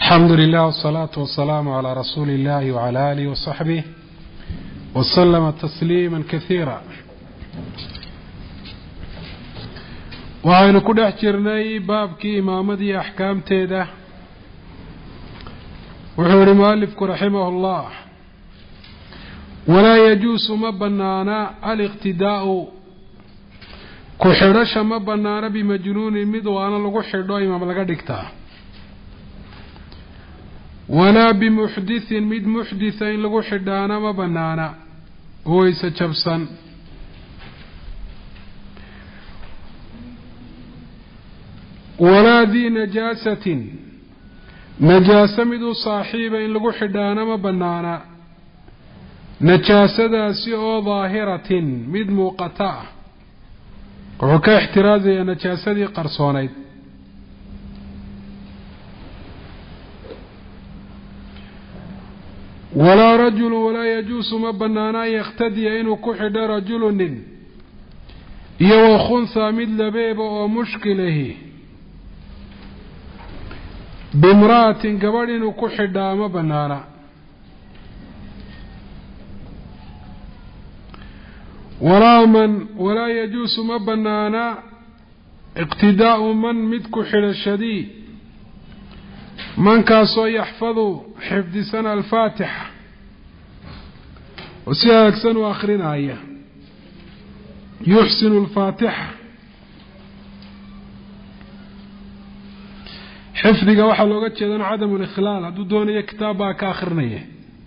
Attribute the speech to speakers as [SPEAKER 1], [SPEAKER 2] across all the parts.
[SPEAKER 1] الحمد لله والصلاة والسلام على رسول الله وعلى آله وصحبه وسلم تسليما كثيرا. وعين كل احجرني بابك إمامتي أحكام تيدا وحور مؤلفك رحمه الله ولا يجوز مبنانا الاقتداء كحرش مبنانا بمجنون مدوانا لغو حردو إمام لغا دكتا ولا بمحدث مد محدثين لغو حدانا مبنانا هو يسجبسا ولا ذي نجاسة نجاسة مد صاحبا لغو حدانا مبنانا نجاسة سيء ظاهرة مد موقتا وكا احترازي نجاسة قرصونيد ولا رجل ولا يجوز مبنانا يقتدي إنه كحد رجل يو خنثى مثل بيب ومشكله بامرأة قبل إنه كحد مبنانا ولا يجوز مبنانا اقتداء من متكحل الشديد من كاسو يحفظ حفظ سنة الفاتحة وسياك سنة آخرين آية يحسن الفاتحة حفظك وحا لوغا جيدان عدم الإخلال هدو دوني كتابا كاخرنية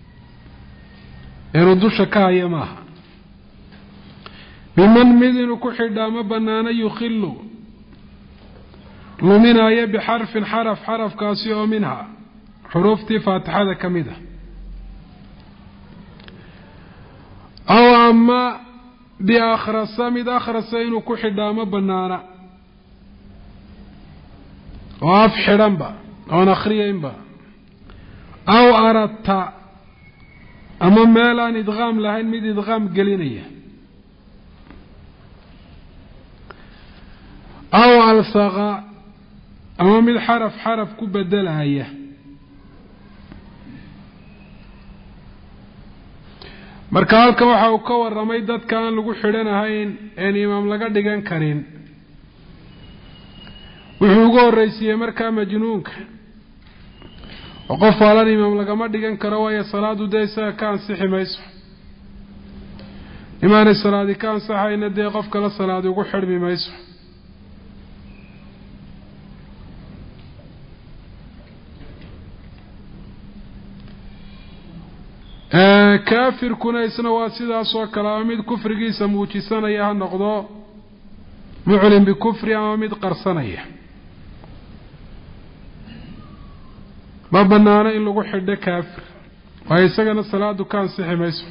[SPEAKER 1] يردوش كاية ماها بمن مدن كحدا مبنانا يخلو لمنها بحرف حرف كاسيو منها حروفتي فاتحة كمدة أو أما بآخر السامد آخر السين كحدا مبنانا وآف حرنبا أو نخريين أو أردت أما ميلان إدغام لهين مد إدغام قلينية أو ألصغى أما من حرف كبدلها هي marka halka waxa uu ka waramay dadka aan lagu xidhanahayn ee imaam laga dhigan karin wuxuu ugu horeysiyay marka majnuunka oo qof walaal imaam laga ma dhigan karo way salaadu deeysa ka ansixi mayso imaan salaadi ka ansaxayna dee qofka la salaad ugu xidhmi mayso كافر كنا يسنا واسدا سو كلاميد كفر جيسا موجسانيا نقضو معلن بكفر عامد قرصانيا ما بنانا إن لغو حد كافر ويساقنا الصلاة كان صحي ميسو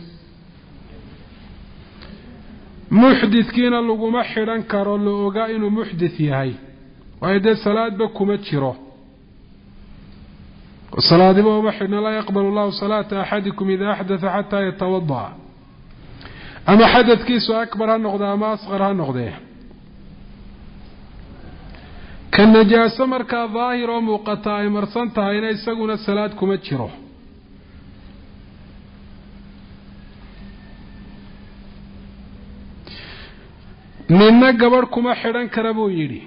[SPEAKER 1] محدث كينا لغو محران كارو لغا إنو محدث يهي ويدى الصلاة بكو متشيرو والصلاة دي محرنا لا يقبل الله صلاة أحدكم إذا أحدث حتى يتوضع أما حدث كيسو أكبر هالنقضة أما أصغر هالنقضة كالنجاسة مركا ظاهر وموقتا مرسنتها إنا يساقون الصلاة كمتشره نينا قبركم أحران كربو يري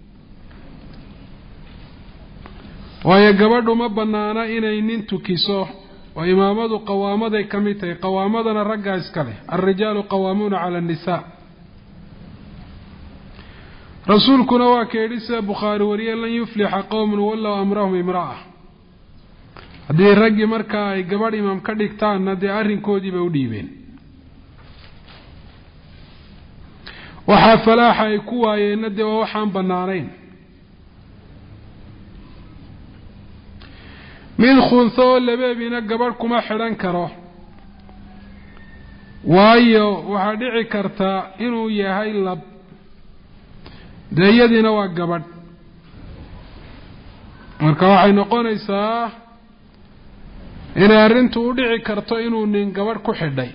[SPEAKER 1] waayo gabadhu ma banaana inay nin tukiso oo imaamadu qawaamaday kamid qawaamadana ragga iska leh ar-rijaalu qawaamuna 'ala an-nisaa rasuulkuna waa keedisa Bukhari wariye lan yufliha qawmun wallahu amrahum imra'a hadii raggi marka ay gabadh imaam ka dhigtaan nadii arrinkoodii bay u dhiibeen waxa falaaxa ay ku waayeen nadii waxaan banaanayn من خنثو لبابنا قبركم حران كرو وايو وحدعي كرتا إنو يهي اللب دايدنا وقبر مركا وحي نقون إيسا إن أرنتو ودعي كرتا إنو نين قبركو حدي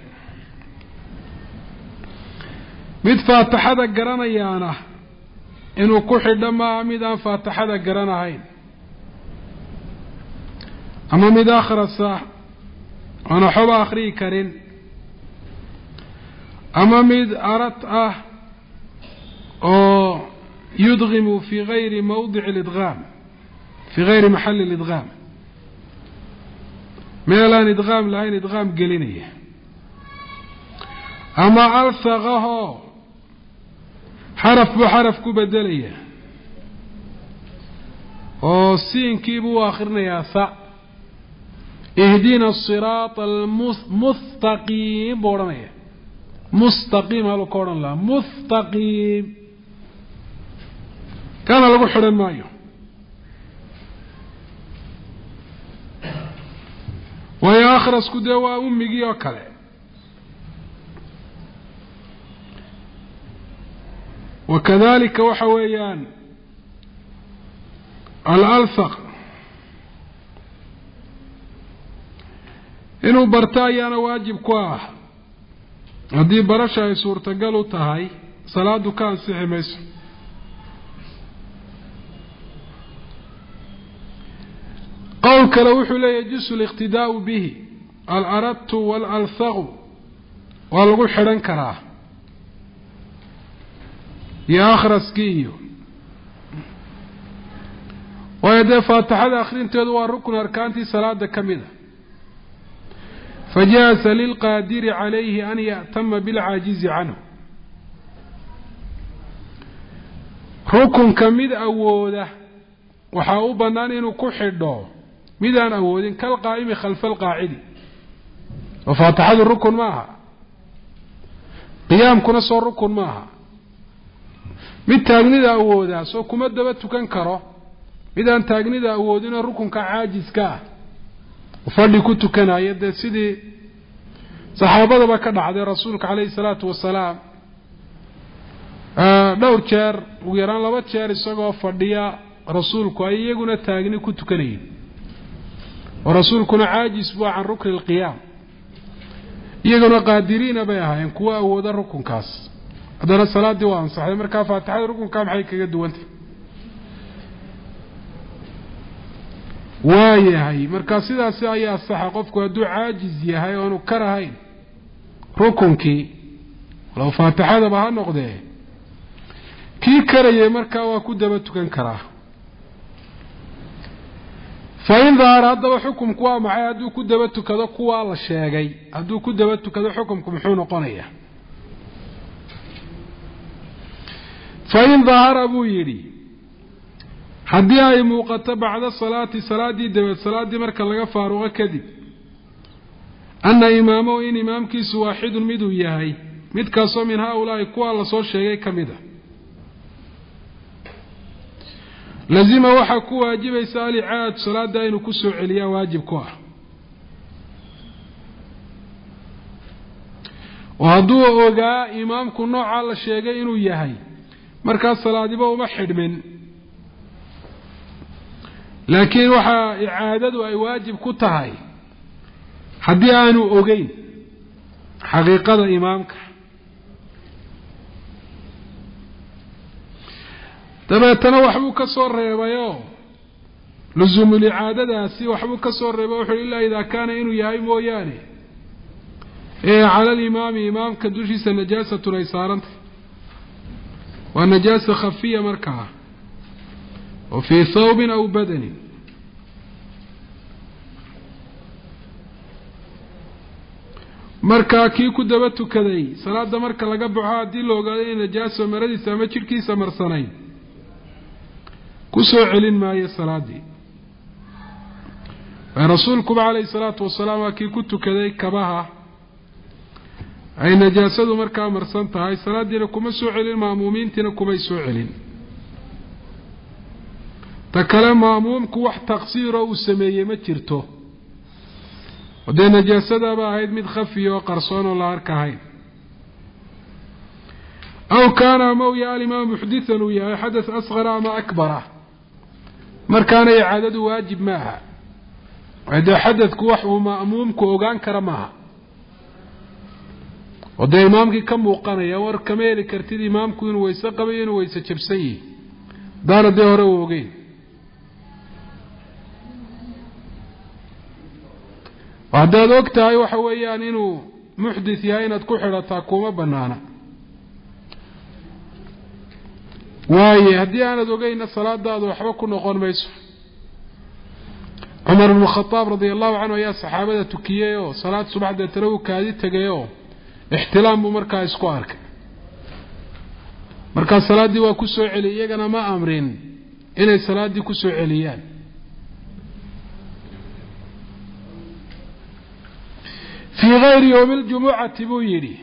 [SPEAKER 1] مد فاتحة قرانا يانا إنو كحدا ما مدان فاتحة قرانا هين أما مد أخرس أنا حب أخري كرين أما مد أردت أو يدغم في غير موضع الإدغام في غير محل الإدغام ميلان إدغام لين إدغام قلينية أما ألثغه حرف بحرف كبدلية وسين كيبو آخرنا يا ثا اهدينا الصراط المستقيم بورمية مستقيم هلو كورن لا مستقيم كان لغو حرن مايو ويا آخر اسكدوا أمي وكله وكذلك وحويان الألثق إنه برتايانا واجب كواه هذه برشا يسور تقالوا تهاي صلاة كان سحي ميسو قولك لو لا يجوز الاقتداء به الأردت والألثغ والغو حرن كراه يا آخر اسكيو ويدى فاتحة آخرين تدوى الركن أركانتي صلاة كمدة فجاز للقادر عليه أن يأتم بالعاجز عنه ركن كمدة أوده وحاو بنان إنه كحده ميدان أودين كالقائم خلف القاعد وفاتحة الركن معها قيام كنا صور ركن معها ميد تاغنيدا أودا سو كما دبت كان كرو ميدان تاغنيدا أودين الركن كعاجز كا وفالي كنت كان يد سيدي صحابة بكا على رسولك عليه الصلاة والسلام دور جير ويران لبا جير isagoo fadhiya rasuulku ay iyaguna taagni ku tukanayeen ورسولكنا عاجز بو عن ركن القيام يغنوا قادرين بها ان كوا اود ركن كاس هذا الصلاه دي وان صحيح marka faataxada rukun ka maxay kaga duwantay waayahay marka sidaas ayaa sax qofku haduu caajiz yahay oo uu karahayn rukunkii law faataxada ba noqday ki karayay marka waa ku daba tukan karaa فإن ظهر هذا حكم كوا معي هدو كدبت كذا كوا الله شاقي هدو كدبت كذا حكمكم حون قنية فإن ظهر أبو يري حدي أي موقت بعد الصلاة صلاة دي دبت صلاة دي مركا لغا فاروغا كذب أن إمامه إن إمام كيس واحد مدو ياهي مد كاسو من هؤلاء كوا الله صور شاقي كمده لازم waxa ku waajibaysa ali'aad salaada inuu ku soo celiyo waajib ku ah وهدو ogaa imaamku nooca la sheegay inuu yahay marka salaadiba uma xidhmin laakiin waxa i'aadadu ay waajib ku tahay hadii aanu ogeyn xaqiiqada imaamka dabeetana waxbuu ka soo reebayo لزوم الإعادة سي وحبو كسور ربا إلا إذا كان إنو يهي موياني على الإمام إمام كدوشيس النجاسة ريسارنت والنجاسة خفية مركعة وفي ثوب أو بدن marka kii ku daba tukaday salaada marka laga baxo hadii loo ogaaday najaaso maradiisa ama jirkiisa marsanay ku soo celin maayo salaadii rasuulku alayhi salaatu wasalaam kii ku tukaday kabaha ay najaasadu marka marsan tahay salaadiina kuma soo celin maamuumiintina kuma soo celin takala maamuumku wax taqsiir oo sameeyay ma jirto ودي نجاسة باهيد مد خفي وقرصون الله أركهين أو كان مويا الإمام محدثا ويا حدث أصغر ما أكبره مركان يعدد واجب معها وإذا حدث كوح ومأموم كوغان كرمها ودي إمامك كم وقانا يور كميلي كرتيد إمامك ويسا قبين ويسا جبسي دار دي هروغين haddaad og tahay waxa weeyaan inuu muxdith yahay inaad ku xidhataa kuma bannaana waaye haddii aanad ogeyna salaadaadu waxba ku noqon mayso cumar ibn khataab radiyallahu anhu ayaa saxaabada tukiyay oo salaad subaxda taraw kaadi tagay oo ixtilaam buu markaa isku arkay markaa salaadii waa ku soo celiyay iyagana ma amrin inay salaadii ku soo celiyaan في غير يوم الجمعة بويري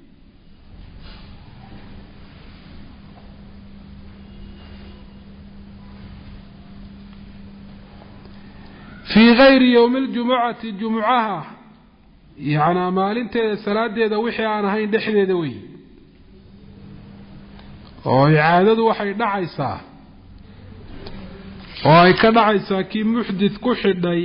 [SPEAKER 1] في غير يوم الجمعة جمعها يعني مالنت صلاة ديدا وحي أنا هين دحدي دوي oo icaadadu waxay dhacaysaa oo ay ka dhacaysaa kii muxdith ku xidhay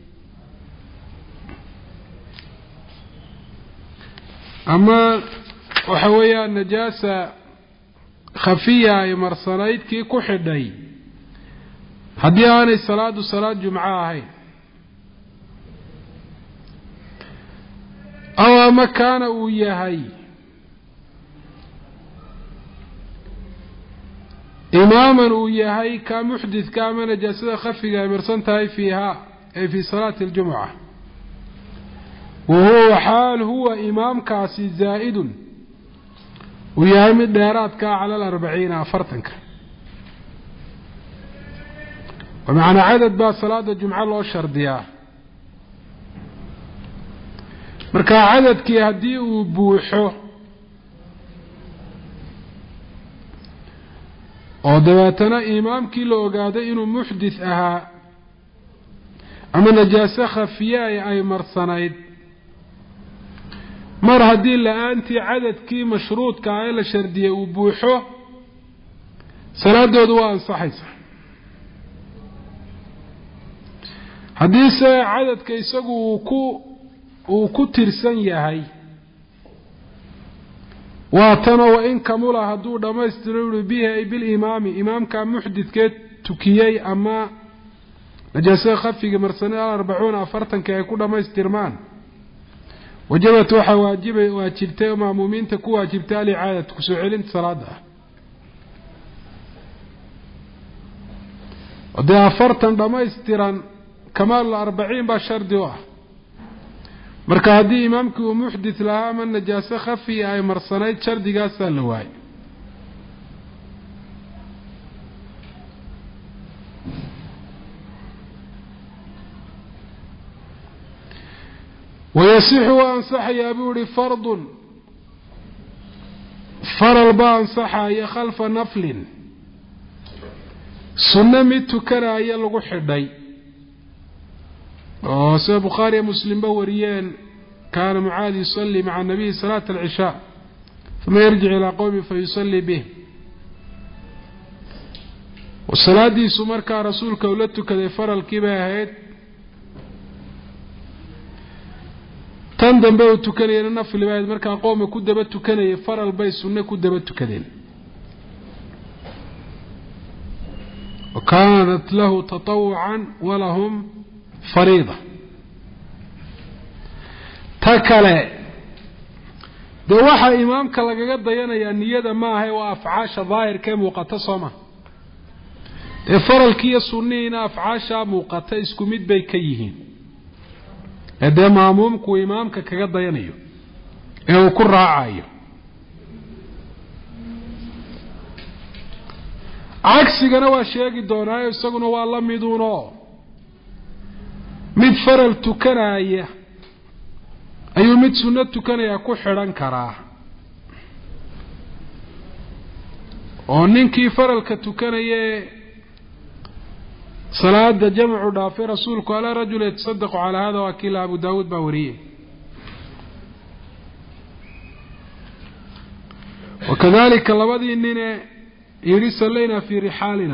[SPEAKER 1] ama waxa weeyaan najaasa khafiya ay marsanayd kii ku xidhay haddii aanay salaadu salaad jumca ahayn aw ama kaana uu yahay imaaman uu yahay ka muxdithka ama najaasada khafiga ay marsan tahay fiiha ay fi salaati aljumca وهو حال هو إمام كاسي زائد ويامد ديراتك على 40 فرتنك ومعنى عدد با صلاة الجمعة الله شرديا مركا عدد كي هدي وبوحو ودواتنا إمام كي لو قاد إنو محدث أها أما نجاسة خفية أي مرصنايد مر هدي لأنتي عدد كي مشروط كعائلة شردية وبوحو صلاة دودوان صحيصة هديسة عدد كيساقو وكو ترسان يهي واتنا وإن كمولا هدو دما يستنور بيها بالإمام إمام كان محدث كي تكيي أما نجاسة خفي مرسانة 40 فرطا كي يكون دما يسترمان وجبت وحا واجبتها مأمومين تكو واجبتها لعادة كسوعلين صلاة ودي فرطا دما يستران كمال 40 باشر دواء marka hadii imaamku uu muhdith lahaa ama najaasa khafi ay marsanayd shardigaas la waay ويصح وانصح يا بوري فرض فرض صح يا خلف نفل سنه متكرا يا لو خداي سيد البخاري ومسلم بوريان كان معاذ يصلي مع النبي صلاة العشاء ثم يرجع إلى قومه فيصلي به والصلاة دي سمرك رسولك ولدتك كذي فرل كباهيت تندم بيو تكني النفل بعد مركا قومه كدبت تكني فرل بي سنة كدبت تكني وكانت له تطوعا ولهم فريضة تكله دو waxa imaamka lagaga dayanaya niyada ma ahay waa afcaasha daahirka muuqata soma ee faralkiya sunniina afcaasha muuqata isku mid bay ka yihiin ee maamumku imaamka kaga dayanayo ee uu ku raacayo عكسنا waa sheegi doonaa isaguna waa la miduuno mid faral tukanaya ayuu mid sunnad tukanaya ku xiran karaa oo ninkii faralka tukanaya salaada jamcu dhaafi rasuulku ala rajul yatasaddaqu ala hada wakil Abu Daawud bawriye وكذلك labadii nin yiri sallayna fi rihalina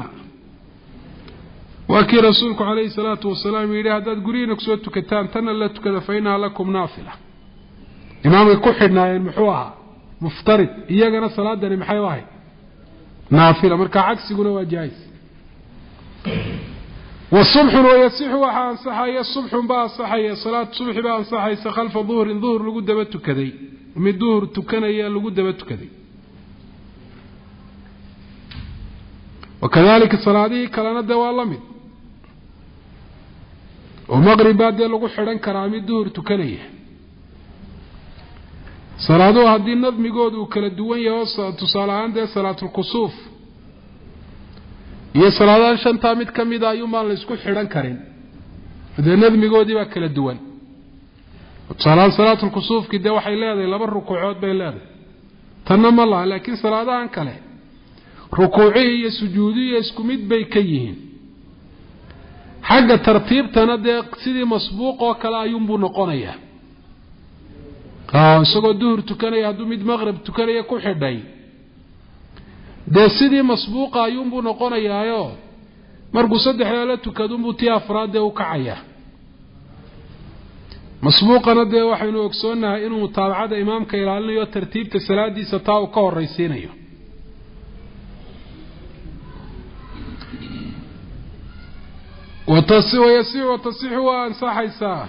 [SPEAKER 1] وكي رسولك عليه الصلاة والسلام يريد هذا قرينك سوى تكتان تنا لا تكذا فإنها لكم نافلة إمام يكحنا ينمحوها مفترض إياقنا صلاة داني محيوها نافلة مركا عكس يقولوا جايز والصبح ويصح وحا أنصحي الصبح با أنصحي صلاة الصبح با أنصحي خلف ظهر لقد دبت كذي من الظهر تكنيا لقد دبت كذي وكذلك الصلاة دي كلنا دوالمد ومغرب بعد لقد حرن كرامي الظهر تكنيا صلاة هذه النظم يقول وكلا الدوان يوصل تصال عند صلاة الكسوف iyo salaadaha shanta mid kamid ah ayuu maan la isku xiran karin nadmigoodii baa kala duwan salaatul kusuufki de waxay leedahay laba rukuucood bay leedahay tanna ma laha laakiin salaadahan kale rukuucihi iyo sujuudihi isku mid bay ka yihiin xagga tartiibtana dee sidii masbuuq oo kale ayuunbuu noqonayaa isagoo duhur tukanaya hadduu mid maqrib tukanaya ku xidhay dee sidii masbuuqa ayuunbuu noqonayaayo markuu saddexdaa la tukadunbuu tii afraadee u kacayaa masbuuqana dee waxaynu ogsoonnahay inuu mutaabacada imaamka ilaalinayo tartiibta salaadiisa taa uu ka horraysiinayo watasixu waa ansaxaysaa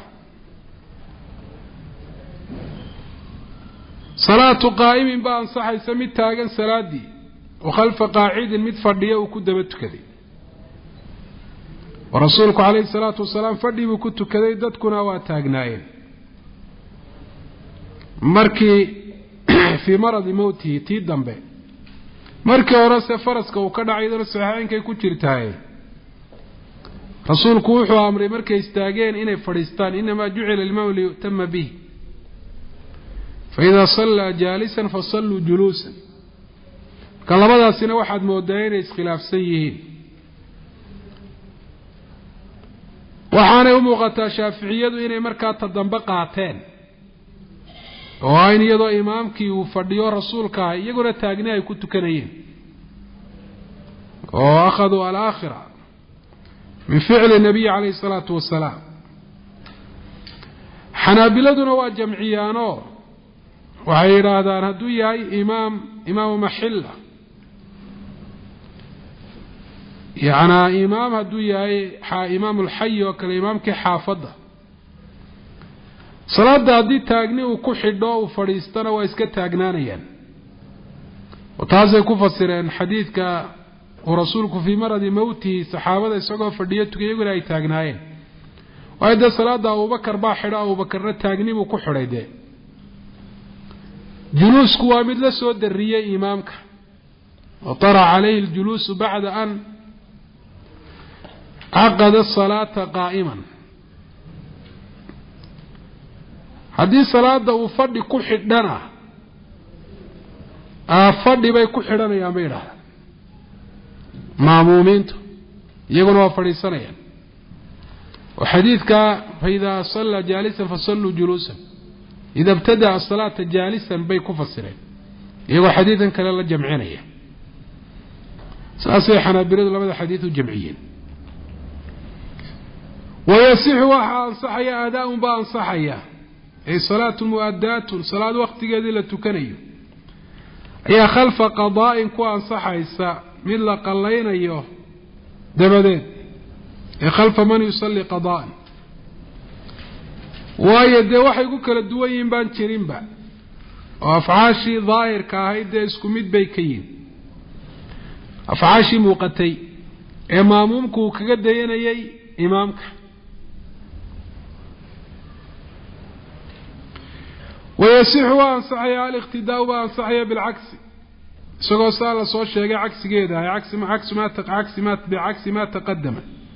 [SPEAKER 1] salaatu qaa'imin baa ansaxaysa mid taagan salaadii وخلف قاعد مد فديه وكدب تكدي ورسولك عليه الصلاة والسلام فدي وكدب تكدي ددكنا واتاقناين مركي في مرض موته تي دنبه مركي ورسي فرسك وكدع عيدنا السحاين كي كترتاين رسولك وحو أمري مركي استاقين إني فريستان إنما جعل الماء ليؤتم به فإذا صلى جالسا فصلوا جلوسا كلامadaasina waxaad moodaa inay iskhilaafsan yihiin waxaanay u muuqataa shaaficiyadu inay markaa tadamba qaateen oo ay iyadoo imaamkii uu fadhiyo rasuulka iyaguna taagni ay ku tukanayeen oo akhaduu al-aakhira min ficli nabiy alayhi salaatu wasalaam xanaabiladuna waa jamciyaano waxay yiraahdaan hadduu yahay imaam maxilla يعني إمام هدو ياي إمام الحي وكال إمام كي حافظة صلاة هدي تاقني وكحدو وفريستنا وإسكا تاقنانيا وتازي كفصرين حديث ورسولك في مرض موتي صحابة يسعقوا فرديتك يقول أي تاقناين وإذا صلاة أبو بكر باحرة أبو بكر تاقني وكحريدي جلوس كوامد لسود الرياء إمامك وطرع عليه الجلوس بعد أن عقد الصلاة قائما هذه صلاة وفضي كحدنا فضي بي كحدنا يا ميرا معمومين يقولوا فريسانيا وحديثك فإذا صلى جالسا فصلوا جلوسا إذا ابتدأ الصلاة جالسا بي كفصرين يقول حديثا كلا الله جمعينيا سأصيحنا برد لماذا حديث جمعيين ويصح وحا أنصحيا أداء با أنصحيا أي صلاة مؤدات صلاة وقت قديلة تكني أي خلف قضاء كو أنصحيسا من لقلين أيوه دبدين أي خلف من يصلي قضاء ويدي وحي قوك للدوين بان ترين با وأفعاشي ظاهر كاهيد اسكميد بيكيين أفعاشي موقتي إمامكو كقدين أي إمامك ويصح وأنصحيا الاقتداء وأنصحيا بالعكس سقو سالة صوت شيء عكس كذا عكس ما تقدم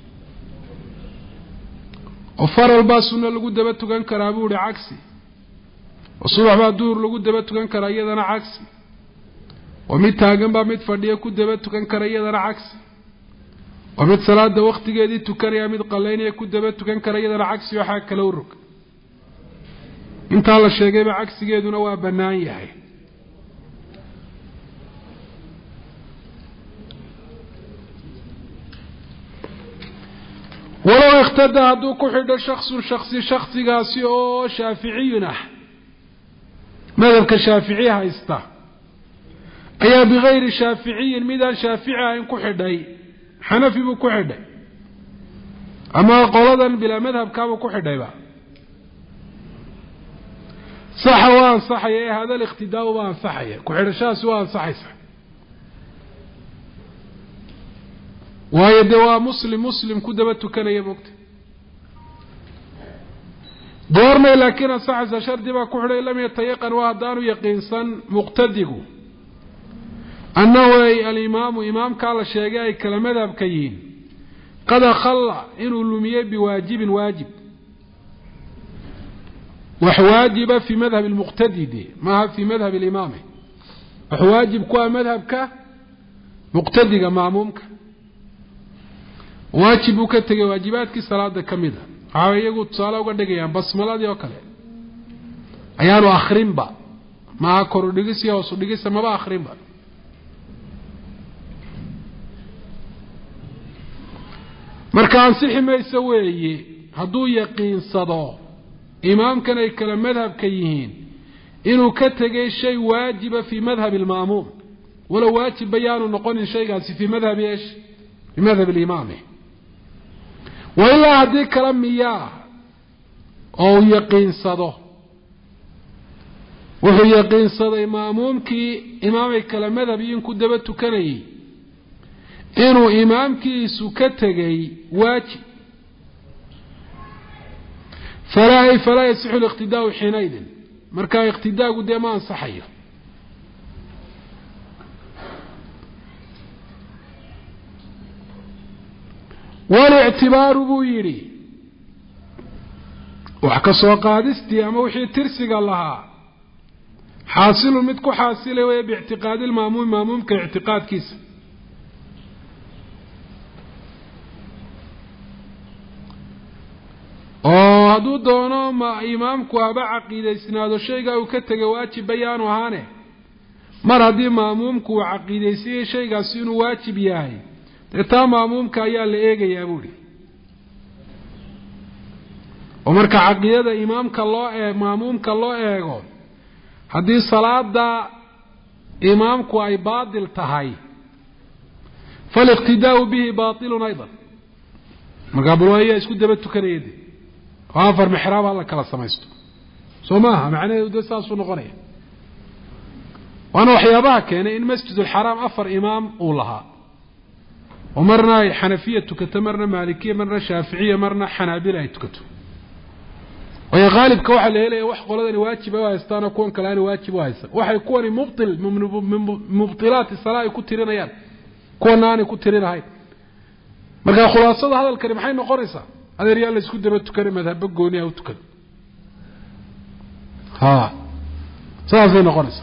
[SPEAKER 1] وفر الباسون اللي قد بتو كان كرابوري عكسي وصبح بعد دور اللي قد بتو كان كرايا أنا عكسي وميت هاجم بميت فرديه قد بتو كان كرايا أنا عكسي وميت صلاة وقت جديد تكريا ميت قليني قد بتو كان كرايا أنا عكسي وحاك لورك انت الله الشيء بعكس جيدنا وبنايه ولو اقتدى هدو كحد شخصي قاسي او شافعينا ماذا كشافعي هايستا ايا بغير شافعي ميدان شافعي ان كحدي حنفي بكحدي أما قولدا بلا مذهب كامو كحديبا صح وان صحي هذا الاقتداء وان صحي كحرشاس وان صحي صح ويدوا مسلم كدبت كان يبوكت دورنا لكن صح شرط ما كحري لم يتيقن وهدان يقينسا مقتدق أنه الإمام إمام قال الشيء كلمة بكين قد خلى إنه اللمية بواجب واجب وحواجب في مذهب المقتدي ما في مذهب الإمام وحواجب كوا مذهب مقتدي معمومك واجبك تجي واجباتك صلاة كمدة هاي يقول صلاة وقدر بس ملادي وكله أيانو آخرين با ما كورديجس يا وصديجس ما با آخرين با مركان صحي ما يسويه هدو يقين صداه إمام كان يكلم مذهب كيهين إنه كتجي شيء واجب في مذهب المأموم ولو واجب بيان نقول شيء قاسي في مذهب إيش في مذهب الإمام وإلا هدي كلام مياه أو يقين صداه وهو يقين صدى إمامهم كي إمام يكلم مذهب ينكو دبتو كني إنه إمام كي سكتجي واجب فلا يصح الاقتداء حينئذ مركا اقتداء قدامان صحيح والاعتبار بويري وحكسوا قادستي أما وحي ترسق الله حاصل متكو حاصل باعتقاد الماموم كاعتقاد كيس هادو دونو ما إمامكو أبا عقيدة إسنادو شيء أو كتغ واجب بيانو هاني مر هدي مامومكو عقيدة إسنادو شيء سينو واجب ياهي تا مامومك أيا لإيغا يابولي ومركا عقيدة إمامك الله مامومك الله إيغو هدي صلاة دا إمامكو أي باطل تهاي فالاقتداء به باطل أيضا مقابلوا أيها اسكو دبتو كريدي وافر محراب الله كلا سميستو سوماها معناه يودي ساسو نقنيه وانا وحيابها كان ان مسجد الحرام افر امام ولها ومرنا حنفيه تكتمرنا مالكيه مرنا شافعيه مرنا حنابلة تكتو وهي غالب كوحه لهلي wax qoladani waajib ah haystaan koon kale waajib ah haysan waxay kuwani mubtil mubtilat salaa ku tirinayaan koonani ku tirinahay marka khulaasada hadalkani maxay noqonaysaa هذا ريال اسكو دبا تكري مذهب غوني او تكن صافي نقرس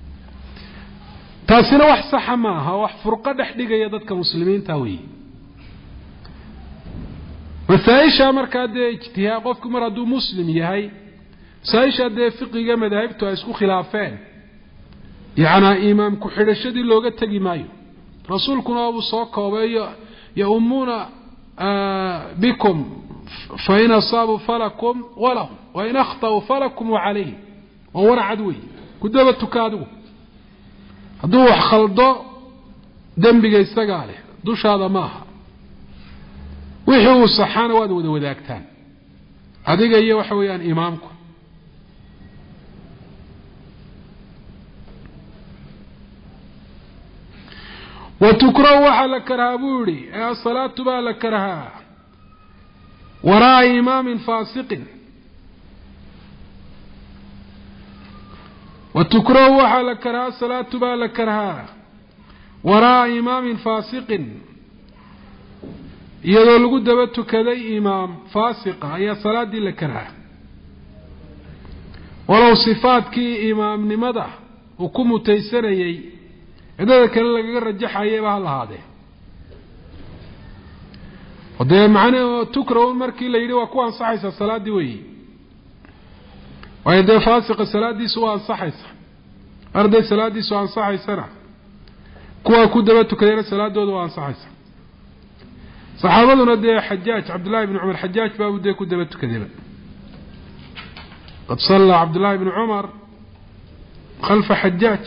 [SPEAKER 1] تاسنا wax sax ma aha wax furqa dhaxdhigaya dadka muslimiinta way wasaayisha marka de ijtihaad qofku mar haduu muslim yahay saayisha de fiqiga madhabtu ay isku khilaafeen yaana imaam ku xidhashadii looga tagi maayo rasuulkuna uu soo koobayo ya ummuna بكم فإن أصابوا فلكم ولهم وإن أخطأوا فلكم وعليه وورع عدوي كدبت تكادوا هدو خلطو دنبي يستقاله دوش هذا ماها ويحو الصحان وادو وذاكتان هذه هي وحويان إمامكم وتكره وحل كرهابوري الصلاة بها لكرها وراء إمام فاسق وتكره وحل كرها الصلاة بها لكرها وراء إمام فاسق يدول قدبت كذي إمام فاسق هي صلاة دي لكرها ولو صفات كي إمام نمضى وكم تيسريي إذا كان لك رجح أيها هذا وده معنى تكره المركي اللي يريد وكوان صحيح الصلاة دي وي وإذا فاسق الصلاة دي سواء صحيح أرضي الصلاة دي سواء صحيح سنة كوا كدبت كذين الصلاة دي وان صحيح صحابتنا دي حجاج عبد الله بن عمر حجاج بابو دي كدبت كذين قد صلى عبد الله بن عمر خلف حجاج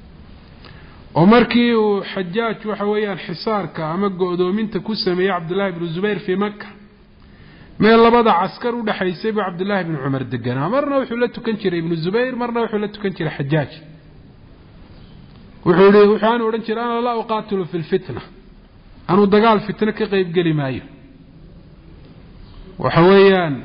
[SPEAKER 1] ومركي وحجاج وحويان حصارك أما قدومينتا كسمي عبد الله بن الزبير في مكة meel labada askar u dhaxaysay Abdullah ibn Umar deganaa marna wuxuu la tukan jiray ibn Zubayr marna wuxuu la tukan jiray Hajjaj wuxuu oran jiray ana la uqaatilu fil fitna anu dagaal fitna ka qayb gali maayo waxa weeyaan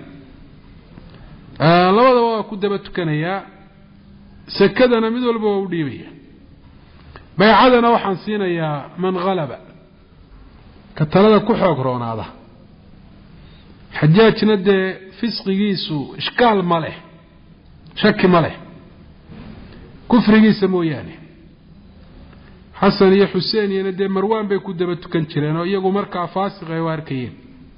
[SPEAKER 1] labada waa ku daba tukanaya sakadana mid walba u dhiibaya bay'adana waxaan siinayaa man ghalaba ka talada ku xoog roonaada Hajjajna de fisqigiisu iskaal ma leh shaki ma leh kufrigiisa mooyaane Hasan iyo Hussein iyo de Marwan bay ku daba tukan jireen oo iyagu markaa faasiq ay arkayeen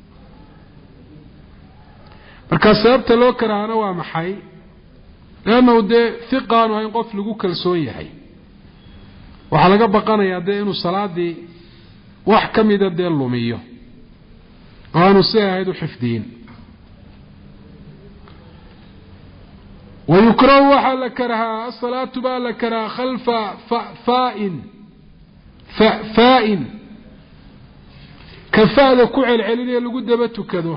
[SPEAKER 1] marka sababta loo karaana waa maxay laana de fiqaan oo in qof lagu kalsoon yahay waxa laga baqanayaa de inuu salaadii wax kamida de lumiyo aanu saayid xifdiin ويكره وحل كرها الصلاة بالكرها خلف فائن كفاء كعل علينا اللي قدمته كذا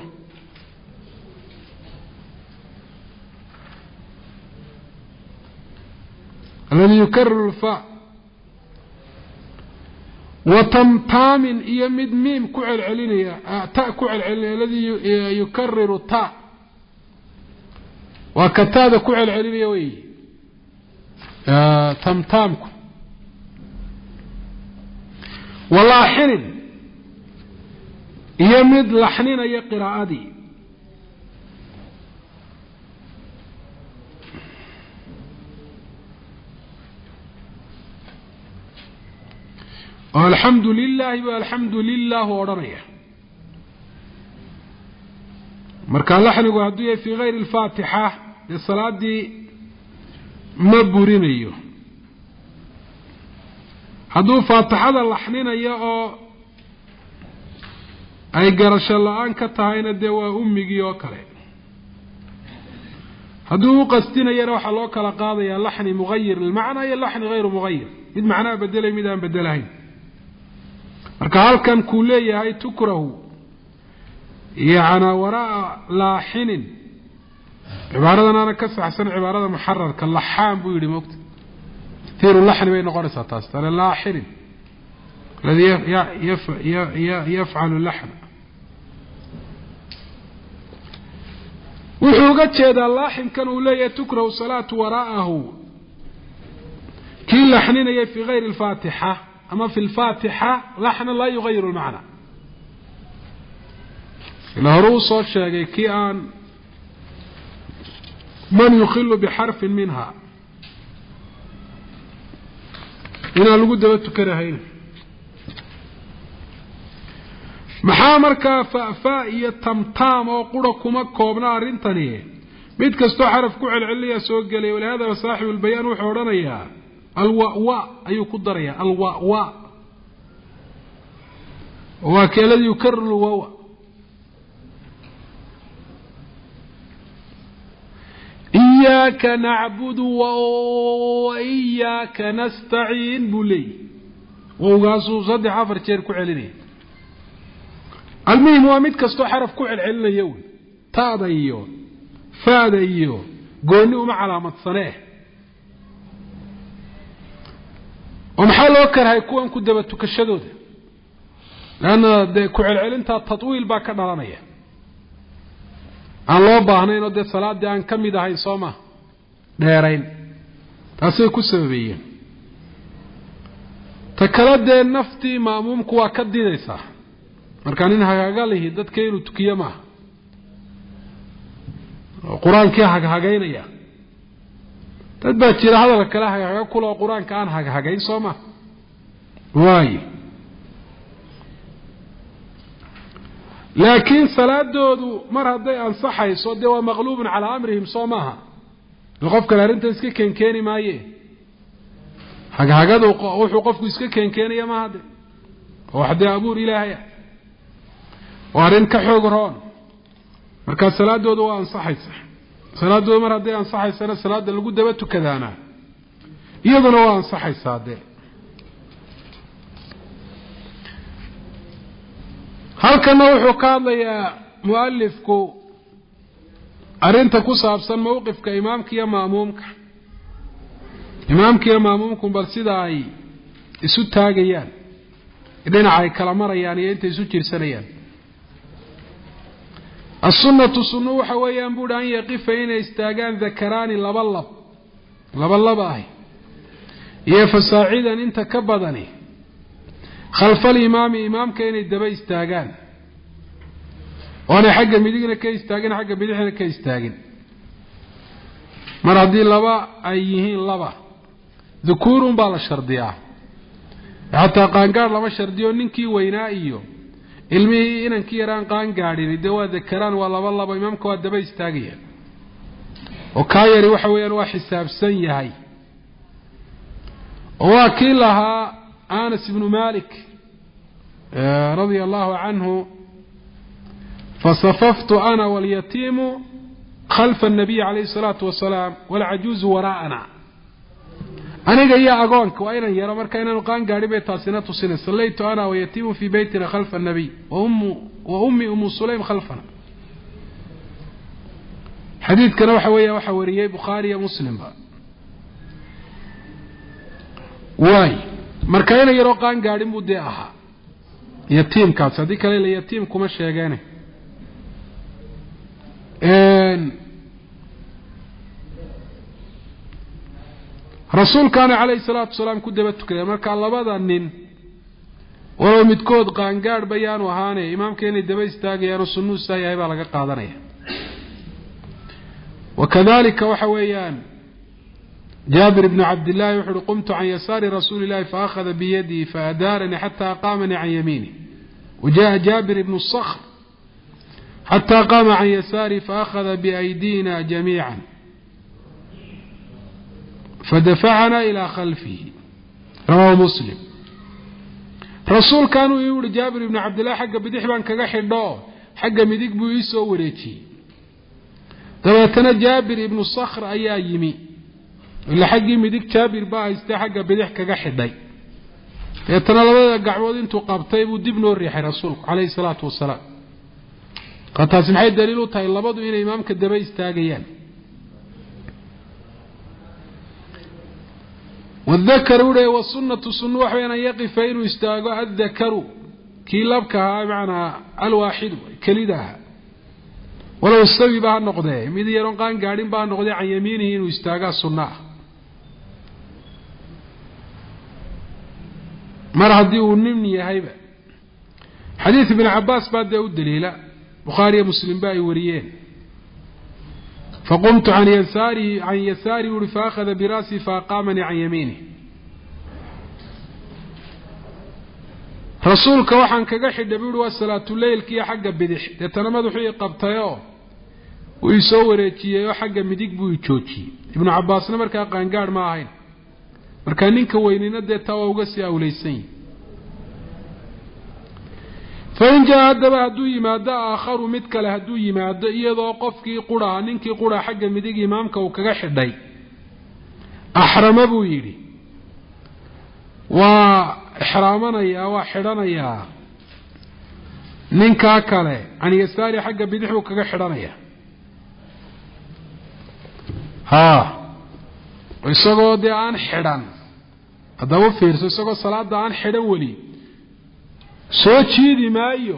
[SPEAKER 1] الذي يكرر الفاء وتمتام يمد ميم كعل علينا تاء كعل علينا الذي يكرر تاء وكتاد كعل علينا وي تمتامكم ولاحن يمد لحنين يا قراءتي والحمد لله والحمد لله ورميه مركا لحنه هديه في غير الفاتحة للصلاة دي مبورينيو هدو فاتحة اللحنين اياه اي قرش الله انك تهين الدواء امي وكره هدو قستين يروح الله لقاضي يا لحن مغير المعنى يا لحن غير مغير إذ معناه بدله ميدان بدلهين مركا هل كان كوليه هاي تكره يعني وراء لاحن عبارة أنا كسر حسن عبارة محرر كاللحام بيقول موقت كثير اللحن بين قرصة ترى لاحن الذي يفعل اللحن وحوقت هذا اللاحن كانوا لا تكره الصلاة وراءه كل لحنين في غير الفاتحة أما في الفاتحة لحن لا يغير المعنى الهروس الشاقي كيان من يخل بحرف منها هنا لقد تكرهين محامرك فأفائية تمتام وقركم كوبنا رنتني ميد كستو حرف كوعل عليا سوق لي ولهذا وصاحب البيان وحورنا الواء أي قدريا الواء وكالذي يكرر الواء إياك نعبد وإياك نستعين بلي وقاسو صدي حفر تيركو عليني المهم هو ميد كستو حرف كوعل علينا يوم تادا يوم فادا يوم قولني ومع علامة صناه ومحال وكر هيكون كدبتو كالشدود لأن كوعل علينتا التطويل باكا دارانيا aan loo baahnayn oo de salaadii aan kamid ahayn sooma dheerayn taasay ku sababayeen takalade nafti maamumku waa ka didaysa marka nin hagaaga lihi dadka inuu tukiyo ma quraanka hagaagaynaya dad baa jira hadal kale hagaaga kula quraanka aan hagaagayn sooma waay لكن صلادودو مر هدي انصحيسو دي ومغلوب على امرهم صومها القف كلا رنت اسكي كينكيني مايه حاجادو وحو قفكو اسكي كينكينيا ما هدي وحدي ابور الهي وارن كخوغ رون marka salaadoodu waa ansaxaysa salaadoodu mar haday ansaxaysa salaada lagu daba tukadaana iyaduna waa ansaxaysa halkana wuxuu ka hadlayaa mu'allifku arinta ku saabsan mowqifka imaamka iyo maamumka bal sida ay isu taagayaan dhinaca ay kala marayaan iyo inta isu jirsanayaan as-sunnatu sunnu waxa weeyaan buu dhaan yaqifa inay istaagaan dakaraani laba ah iyo fasaacidan inta ka badani khalfa al-imaam imaamka inay daba istaagaan oo ay xagga midigna ka istaagin xagga bidixna ka istaagin mar haddii laba ay yihiin laba dhukurun baa la shardiyaa hatta qaangaar lama shardiyo ninkii weynaa iyo ilmihii inankii yaraan qaangaadhin dee waa dakaraan waa laba imaamka waa daba istaagaya oo ka yari waxa weeyaan waa xisaabsan yahay oo waa kii lahaa Anas ibn Malik radiyallahu anhu فصففت أنا واليتيم خلف النبي عليه الصلاة والسلام والعجوز وراءنا أنا جاي أقولك وأين يرى مركينا نقان قاربة تاسنة سنة صليت أنا ويتيم في بيتنا خلف النبي وأمي أم سليم خلفنا حديث كان وحوريه بخاري مسلم واي مركينا يرى قان قارب مدعها يتيم كاس هذيك الليلة يتيم كما شيئا رسول كان عليه الصلاة والسلام كدبت كده مركا لبدا نين ولو midkood qaangaar bayaan wahaane imaamkeena daba istaagayaan sunnu saayay baa laga qaadanaya وكذلك وحويان جابر بن عبد الله يقول قمت عن يسار رسول الله فأخذ بيدي فأدارني حتى أقامني عن يميني وجاء جابر بن الصخر حتى قام عن يساري فأخذ بأيدينا جميعا فدفعنا إلى خلفه رواه مسلم رسول كانوا يقول جابر بن عبد الله حق بديح بان كغا خدو حق ميديق بو يسو وريتي دبتنا جابر بن الصخر ايا يمي الا حق ميديق جابر با استا حق بديح كغا خداي دبتنا لبدا غعود انتو قبتay buu dib noo riixay rasuulku عليه الصلاه والسلام قطاس maxay daliil u tahay labadu inay imaamka daba istaagayaan والذكر والسنة سنة وحينا يقف إنه يستاغو الذكر كي لبكها معنى الواحد كليدها ولو استوي بها النقضة ميدي يرون قان قاعدين بها النقضة عن يمينه إنه يستاغو السنة مرحدي ونمني هيبة حديث ابن عباس بعد الدليل بخاري مسلم باي وريين فقمت عن يساري فأخذ براسي فأقامني عن يمينه رسولك وحن كغحي دبير والصلاة الليل كي حق بدح تتنمد حي قبطيو ويصور يتيه حق مديك بو يتشوشي ابن عباس مركا قانقار معين مركا نينك وينين دي تواوغسي أو ليسين فإن جاء هدب هدو يماد آخر متكال هدو يماد إيضا قفكي قرى ننكي قرى حق مديق إمامك وكغح داي أحرم أبو يري وإحرامنا يا وحرنا يا ننكا كالي عن يساري حق بدح وكغح رنا ها ويساقو دي عن حران هذا هو فيرس ويساقو صلاة دي عن حران ولي soo jiidi maayo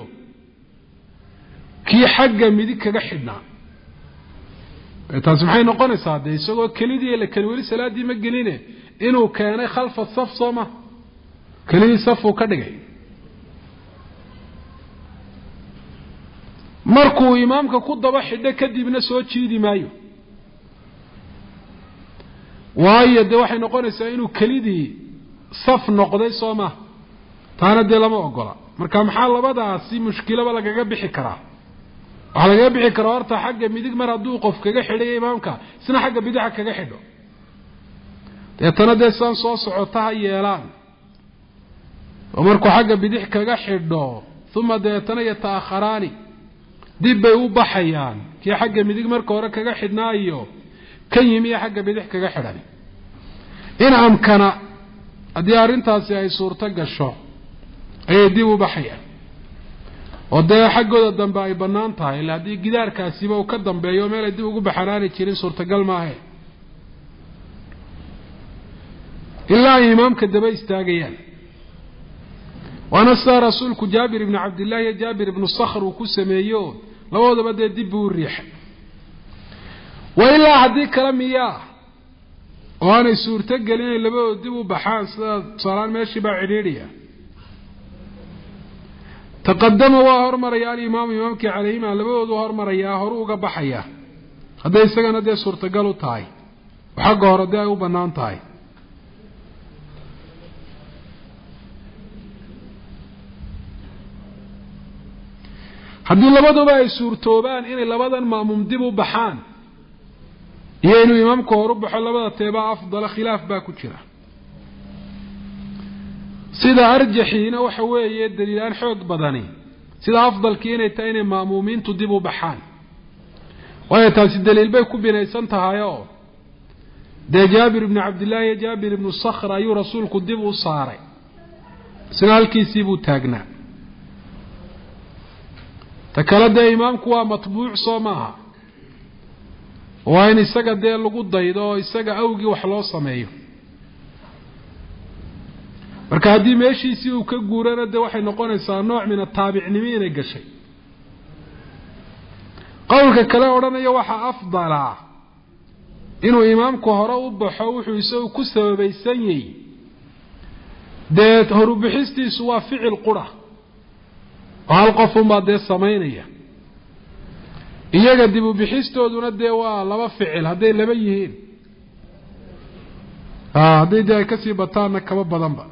[SPEAKER 1] kii xagga midig kaga xidhnaa taas maxay noqonaysaa de isagoo kelidii la kala weli salaadii ma geline inuu keenay khalfa saf sooma kelidii safuu ka dhigay markuu imaamka ku daba xidho kadibna soo jiidi maayo waayo de waxay noqonaysaa inuu kelidii saf noqday sooma taana de lama ogola marka maxaa labadaasi mushkilaba lagaga bixi karaa waxa laga bixi karaa horta xagga midig mar hadduu qof kaga xidhay imaamka isna xagga bidaxa kaga xidho deetana de san soo socota ha yeelaan oo markuu xagga bidix kaga xidho thumma deetana yataakharani dib bay u baxayaan kii xagga midig marka hore kaga xidhnaayo kan yimi xagga bidix kaga xidhan in amkana haddii arrintaasi ay suurto gasho ayay dib u baxayaan oo dee xaggooda dambe ay bannaan tahay ilaa haddii gidaarkaasiba uu ka dambeeyo meel ay dib ugu baxanaani jirin suurtagal maahe ilaa ay imaamka daba istaagayaan waana sidaa rasuulku jaabir ibnu cabdillahi iyo jaabir ibnu sakhr uu ku sameeyo labadoodaba dee dib buu u riixay wa ilaa haddii kala miyaa oo aanay suurtogelin inay labadood dib u baxaan sida tusaalaan meeshii baa cidhiidhiya taqadama waa hormaraya alimaamu imaamkii calayhima labadoodu hormarayaa horu uga baxaya hadday isagana dee suurtagal u tahay oo xagga hore dee ay u bannaan tahay haddii labaduba ay suurtoobaan inay labadan ma'muum dib u baxaan iyo inuu imaamku horu baxo labada teebaa afdala khilaaf baa ku jira sida arjaxiina waxa weeye daliilaan xoog badani sida afdalkii inay tahay inay ma'muumiintu dib u baxaan waayo taasi daliil bay ku binaysan tahay oo dee jaabir ibnu cabdillaahi iyo jaabir ibnu sakhr ayuu rasuulku dib u saaray isna halkiisii buu taagnaa ta kale dee imaamku waa matbuuc soo maaha waa in isaga dee lagu daydo oo isaga awgii wax loo sameeyo marka haddii meeshiisii uu ka guurana dee waxay noqonaysaa nooc min ataabicnimo inay gashay qowlka kale odhanaya waxaa afdala inuu imaamku hore u baxo wuxuu isagu ku sababaysan yahay dee horubixistiisu waa ficil qura oo hal qof unbaa dee samaynaya iyaga dib u bixistooduna dee waa laba ficil hadday laba yihiin hadday dee ay kasii bataanna kaba badanba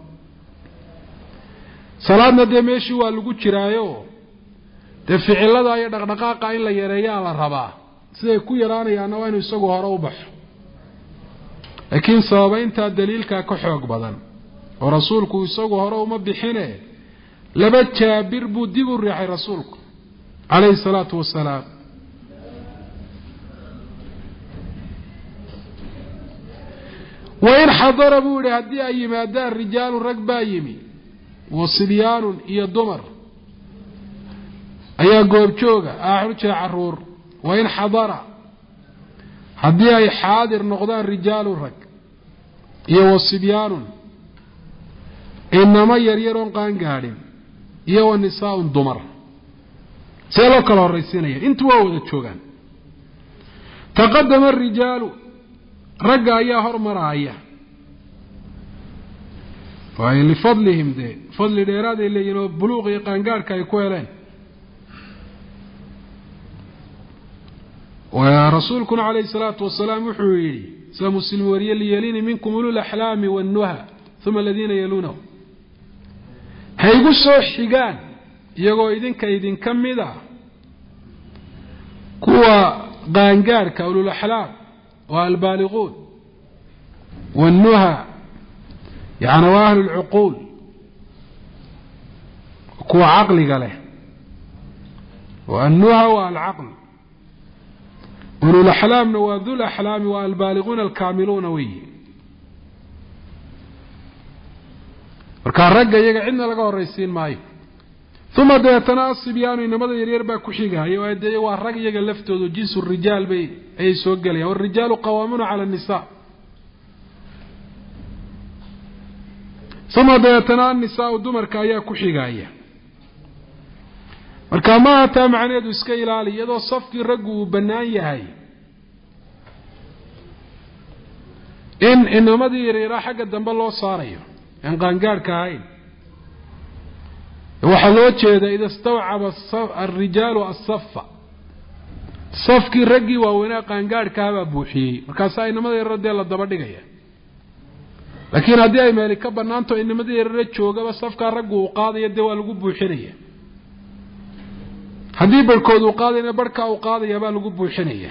[SPEAKER 1] salaadna dee meeshii waa lagu jiraayo dee ficilada iyo dhaqdhaqaaqa in la yareeyaa la rabaa siday ku yaraanayaanna waa inuu isagu hore u baxo laakiin sababayntaa daliilkaa ka xoog badan oo rasuulku isagu hore uma bixine laba jaabir buu dib u riixay rasuulku calayhi salaatu wasalaam wain xadara buu yihi haddii ay yimaadaan rijaalun rag baa yimi wa sibyaanun iyo dumar ayaa goobjooga aaxu jira caruur wain xadara haddii ay xaadir noqdaan rijaalun rag iyo wa sibyaanun inama yaryaroon qaan gaadhin iyo wa nisaaun dumar see loo kala horraysiinaya intu waa wada joogaan taqadama arijaalu ragga ayaa hormaraaya waayo lifadlihim dee fadli dheeraaday leeyihin oo buluuq iyo qaangaadhka ay ku heleen rasuulkuna calayhi salaatu wasalaam wuxuu yidhi sida muslim wariye liyalini minkum ulul axlaami wannuha uma aladiina yaluunahu ha igu soo xigaan iyagoo idinka mid ah kuwa qaangaadhka ulul axlaam waa albaaliquun wannuha yani waa ahlu lcuquul kuwa caqliga leh annuha waa alcaql ulul axlaamna waa dul axlaami waa albaaliquuna alkaamiluuna weyi markaa ragga iyaga cidna laga horraysiin maayo uma dabeetana asibyaanu inamada yaryar baa ku xigaya oo dee waa rag iyaga laftoodu jinsu rijaal ayay soo gelayaan warijaalu qawaamuuna cala annisaa uma dabeetana annisaau dumarka ayaa ku xigaya marka ma hataa macnaheedu iska ilaali iyadoo safkii raggu uu bannaan yahay in inamadii yaryaraa xagga dambe loo saarayo aan qaangaadhka ahayn waxaa loo jeeda ida istawcaba alrijaalu asafa safkii raggii waaweynaa qaangaadhkahabaa buuxiyey markaasaa inamada yarara dee la daba dhigaya laakiin haddii ay meeli ka bannaanto inamada yarara joogaba safkaa raggu uu qaadaya dee waa lagu buuxinaya haddii barhkood uu qaadayna barhkaa uu qaadaya baa lagu buuxinaya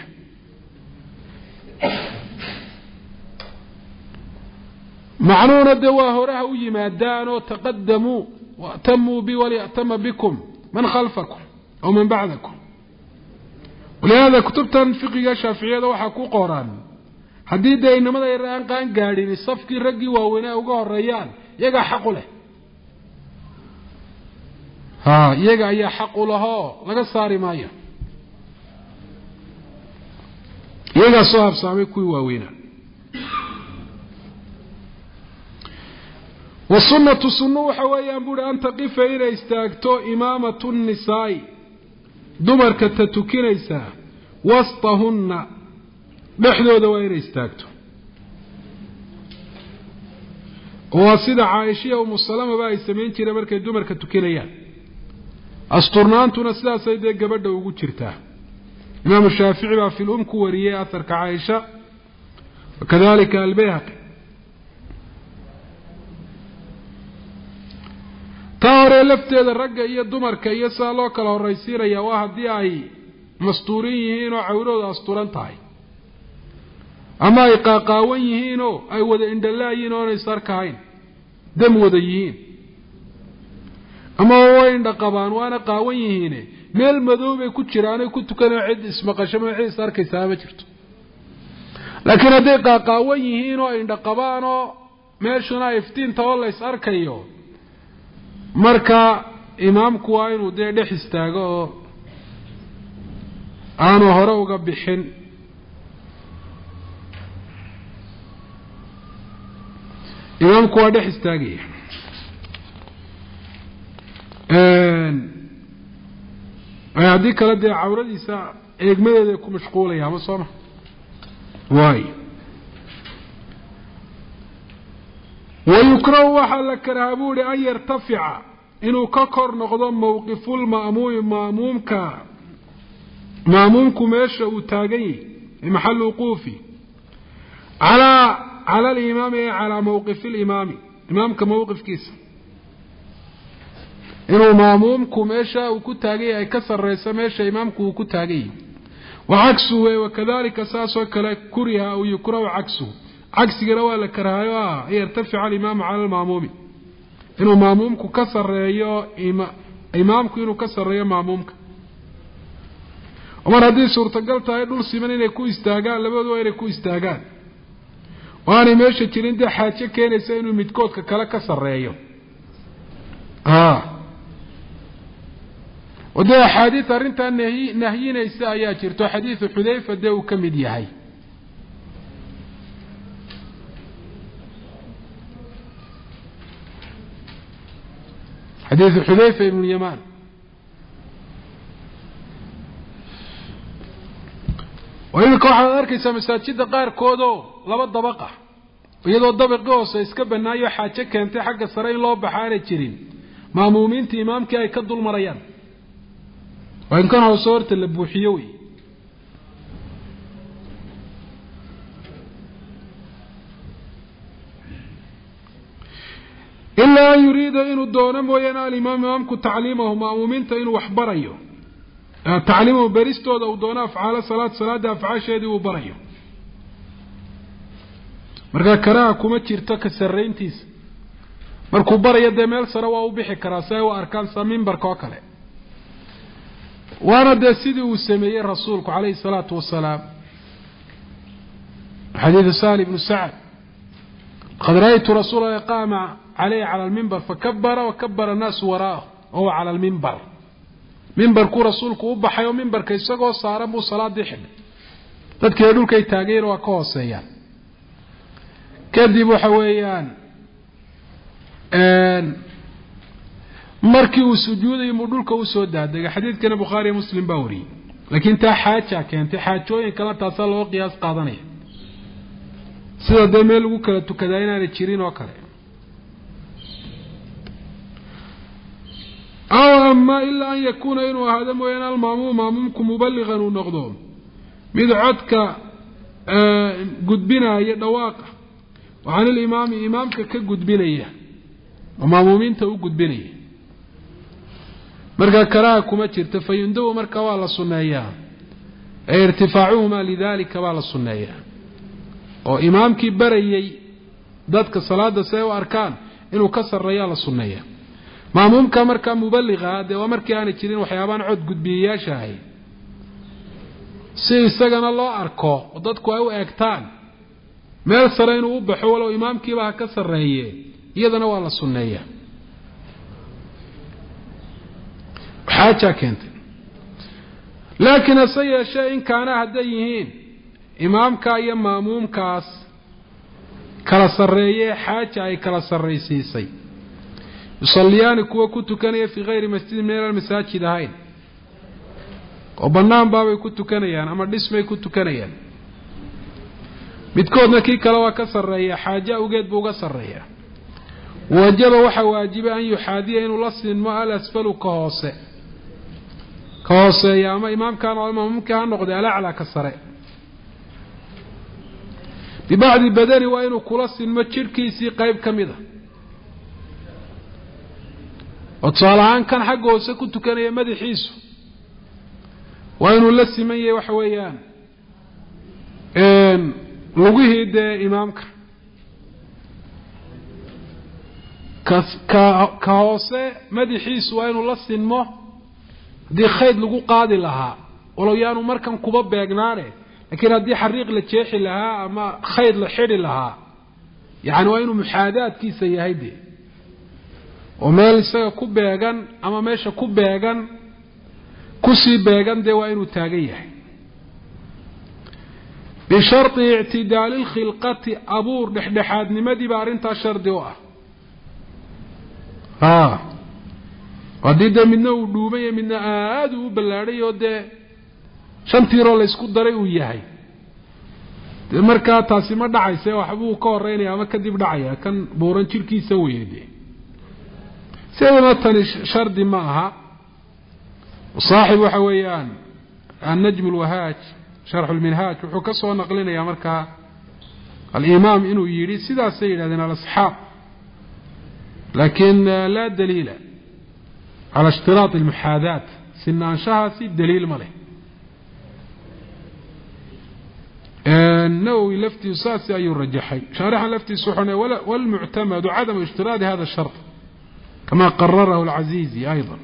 [SPEAKER 1] macnuhuna dee waa horaha u yimaadaan oo taqadamuu waatamuu bi waliya'tama bikum man khalfakum aw man bacdakum walihaada kutubtan fiqiga shaaficiyada waxaa ku qoran haddii dee inamada yar aan qaan gaadhin safkii raggii waaweynaa uga horeeyaan iyagaa xaqu leh iyaga ayaa xaq u lahoo laga saari maayo iyagaa soo habsaamay kuwii waaweynaa wasunnatu sunnu waxa weeyaan buuhi an taqifa inay istaagto imaamatu nnisaa'i dumarka ta tukinaysaa wastahunna dhexdooda waa inay istaagto waa sida caaishiya umu salamaba ay samayn jireen markay dumarka tukinayaan asturnaantuna sidaasay dee gabadha ugu jirtaa imaamu shaafici baa fi lum ku wariyey aharka caaisha wakadalika albayhaqi taa hore lafteeda ragga iyo dumarka iyo sidaa loo kala horraysiinaya waa haddii ay mastuurin yihiin oo cawrooda asturan tahay ama ay qaaqaawan yihiinoo ay wada indhalaayiin oonay sarkahayn dam wada yihiin ama way indha qabaan waana qaawan yihiine meel madow bay ku jiraanay ku tukanoo cid ismaqashama cid is arkaysaa ma jirto laakiin hadday qaaqaawan yihiin oo indha qabaanoo meeshuna iftiinta oo la is arkayo marka imaamku waa inuu dee dhex istaago oo aanu hore uga bixin imaamku waa dhex istaagaya haddii kale dee cawradiisa eegmadeeda ku mashquulaya ama sooma waay wayukrahu waxaa la karaha buu ihi an yartafica inuu ka kor noqdo mawqifulma'muumi maamuumku meesha uu taagan yahay maxal wuquufi calaa alimaami ee calaa mawqifi limaami imaamka mawqifkiisa inuu maamuumku meesha uu ku taagan yahay ay ka sarreyso meesha imaamku uu ku taagan yahay wacagsuhu wakadalika saasoo kale kuriha aw yukrahu cagsuhu cagsigana waa la karaayo an yartafica alimaamu cala almaamuumi inuu maamuumku ka sareeyo imaamku inuu ka sarreeyo maamuumka mar haddii suurtagal tahay dhul siman inay ku istaagaan labadu waa inay ku istaagaan waanay meesha jirin dee xaajo keenaysa inuu midkoodka kale ka sarreeyo oo dee axaadiid arrintaa nahyinaysa ayaa jirto xadiidu xudayfa dee uu ka mid yahay xadiidu xudayfa ibnu yamaan oo iminka waxaad arkaysaa masaajida qaarkoodoo laba dabaqa iyadoo dabaqii hoose iska banaayo xaajo keentay xagga sare in loo baxa aanay jirin maamuumiinta imaamkii ay ka dul marayaan waa in kan hoose horta la buuxiyo wey ilaa an yuriida inuu doono mooyaane alimaam imaamku tacliimahu maamuumiinta inuu wax barayo tacliimahu baristooda uu doono afcaalo salaada afcaasheedii uu barayo markaa karaha kuma jirto ka sarrayntiisa markuu barayo dee meel sare waa u bixi karaa si ay u arkaan sa mimbarka oo kale waana dee sidii uu sameeyey rasuulku calayhi salaatu wasalaam xadiidu sahل ibnu sacd qad ra'aytu rasuula qaama calayhi cala almimbar fakabara wakabara annaasu waraa'ahu wahuwa cala almimbar mimbarkuu rasuulku u baxay oo mimbarka isagoo saaran buu salaadii xidhay dadkii dhulkay taageen waa ka hooseeyaan kadib waxa weeyaan markii uu sujuuday muu dhulka u soo daadegay xadiidkana bukhaari iyo muslim baa wariyey laakiin taa xaaja keentay xaajooyin kale taasaa loo qiyaas qaadanaya sida dee meel lagu kala tukadaa inaanay jirin oo kale aw ama ilaa an yakuuna inuu ahaado mooyaane almaamuum maamuumku mubaligan uu noqdo mid codka gudbinaya dhawaaqa wa can ilimaami imaamka ka gudbinaya oo maamuumiinta u gudbinaya markaa karaha kuma jirto fayundabu marka waa la sunneeyaa ee irtifaacuhumaa lidaalika baa la sunneeyaa oo imaamkii barayay dadka salaada si ay u arkaan inuu ka sarreeyaa la sunneeyaa maamuumka markaa mubaliga dee waa markii aanay jirin waxyaabaan cod gudbiyayaasha ahay si isagana loo arko oo dadku ay u eegtaan meel sare inuu u baxo walow imaamkiiba ha ka sarreeye iyadana waa la sunneeyaa حاجة كنت لكن السيء شيء إن كان هديهين إمامك أي ماموم كاس كلا سرية حاجة أي كلا سرية سيسي يصليان كوا كنت كان في غير مسجد من المساجد هاين وبنام بابي كنت كان أما الاسم كنت كان midkoodna kii kale waa ka sareeya xaaja ugeed buu uga sareeya wajaba waxa waajiba an yuxaadiya inuu la sinmo al-asfalu ka hoose ama imaamkan oo mumkin noqday ala ka sare bibacdi badani waa inuu kula sinmo jirkiisii qayb kamida oo salaam kan xaq hoose ku tukanaya madaxiisu waa inuu la siman yahay waxa weeyaan lugihii dee imaamka ka hoose madaxiisu waa inuu la sinmo haddii khayd lagu qaadi lahaa walow yaanu markan kuba beegnaane laakiin haddii xariiq la jeexi lahaa ama khayd la xidhi lahaa yani waa inuu muxaadaadkiisa yahay dee oo meel isaga ku beegan ama meesha ku beegan kusii beegan dee waa inuu taagan yahay بشرط اعتدال الخلقة أبور دحدحاد نمدي بارنتا شرط واه وديدا منه ودوبية منه آدو بلاري ودي شانتيرو ليسكو داري وياهي مركا تاسي ما دعي سيوا حبوه كوريني اما كدب دعي كان بوران شركي سوي دي سيوا نتاني شرط معها وصاحب حويان النجم الوهاج شرح المنهاج وحكسوا نقلنا يا مركا الإمام إنه يريد سيدا سيدا هذين الأصحاب لكن لا دليل على اشتراط المحاذاة سنان شهسي دليل ماله النووي لفتي ساسي أي الرجحي شارحا لفتي سحنة والمعتمد عدم اشتراط هذا الشرط كما قرره العزيزي أيضا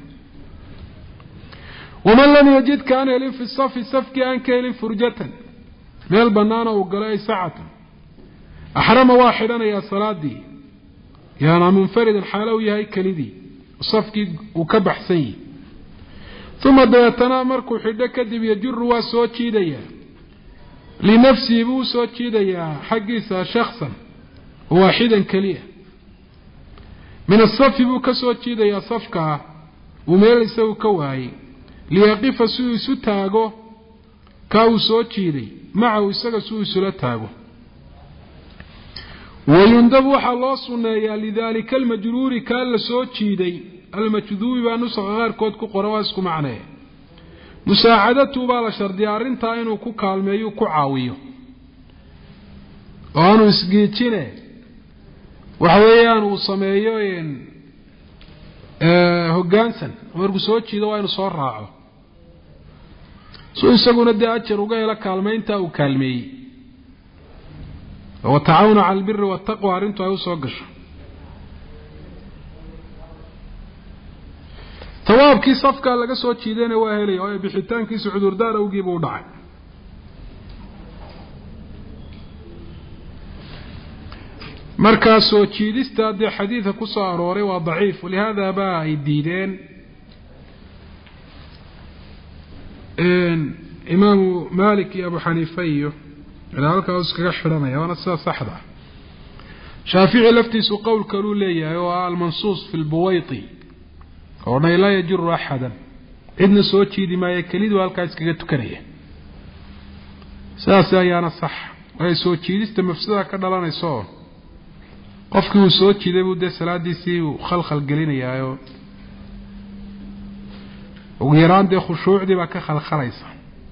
[SPEAKER 1] ومن لم يجد كان يلين في الصف سفك أن كيلين فرجة من البنانة وقلائي ساعة أحرم واحدا يا صلاة دي يانا منفرد الحالوية هاي كليدي وصفك وكبح سي ثم ديتنا مركو حدك دي يجر واسوتشي ديا لنفسي بو سوتشي ديا حقيسا شخصا واحدا كليه من الصف بو كسوتشي ديا صفك وميل يسوي كواي ليقف سوء تاغو كاو سوتشيدي معه اسغا سوء سلا تاغو ويندب وحا الله سنيا لذلك المجرور كان لسوتشيدي المجذوب بانو صغار كود كو قرواسكو معناه مساعدته بالا شردي arrinta inuu ku kaalmeeyo ku caawiyo aanu isgeejine waxa weeyaan uu sameeyo hoggaansan markuu soo jiido waa inuu soo raaco soo isaguna dee ajar uga hela kaalmeynta uu kaalmeeyey wa tacaawunu cala albirri wattaqwa arrintu ay u soo gasho tawaabkii safka laga soo jiidayna waa helay oo bixitaankiisa cudurdaar awgii buu dhacay markaa soo jiidista dee xadiidka ku soo arooray waa daciif walihaada baa ay diideen imaamu maalik iyo abu xaniifa iyo ilaa halkaas iskaga xidhanaya waana sida saxda shaafici laftiisu qowl kaluu leeyahay oo almansuus fi lbuwayti oo laa yajiru axadan cidna soo jiidi maayo kelidu halkaa iskaga tukanaya sidaas ayaana sax ay soo jiidista mafsada ka dhalanayso qofkii uu soo jiiday buu dee salaadiisii uu khalkhal gelinayaayo ugu yaraan dee khushuucdii baa ka khalkhalaysa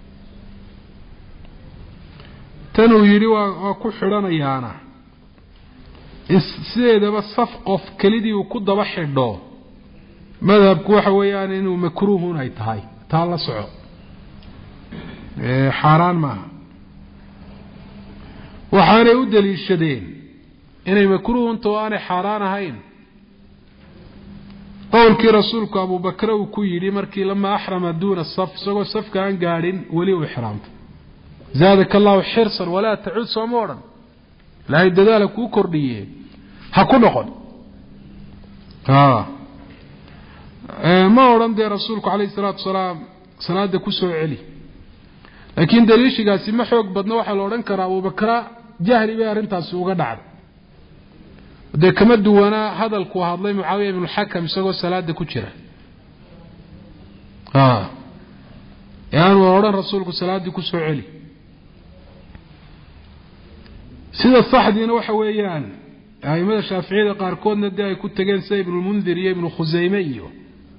[SPEAKER 1] tan uu yidhi waa ku xidhanayaana sideedaba saf qof kelidii uu ku daba xidho madhabku waxa weeyaan inuu makruuhun ay tahay taa la soco xaaraan maaha waxaanay u daliishadeen inay makruuhun too aanay xaaraan ahayn qowlkii rasuulku abubakre uu ku yidhi markii lama axrama duuna saf isagoo safka aan gaadhin weli uu ixraamta zaadaka allahu xirsan walaa tacud sooma odhan ilaahay dadaala kuu kordhiye ha ku noqon ما ورن دي رسولك عليه الصلاة والسلام صلاة كسو علي لكن دليش قاسي ما حوق بدنا waxa la oran karaa Abu Bakr jahli bay arintaas uga dhacday de kama duwana hadalku hadlay Muawiya ibn al-Hakam isagoo salaada ku jira yaanu oran rasuulku salaada ku soo celi sida saxdiina waxa weeyaan aimada Shaafiicida qaar koodna ay ku tageen Sayyid ibn al-Mundhir iyo ibn Khuzaymah iyo